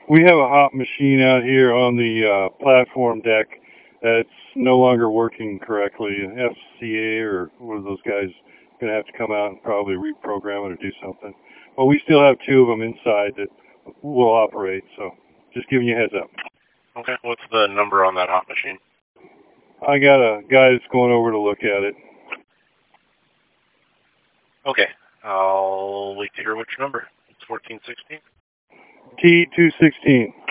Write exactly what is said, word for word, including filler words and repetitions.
We have a hot machine out here on the uh, platform deck that's no longer working correctly. F C A or one of those guys going to have to come out and probably reprogram it or do something. But we still have two of them inside that will operate, so just giving you a heads up. Okay, what's the number on that hot machine? I got a guy that's going over to look at it. Okay, I'll wait to hear which number. It's fourteen sixteen? T two sixteen.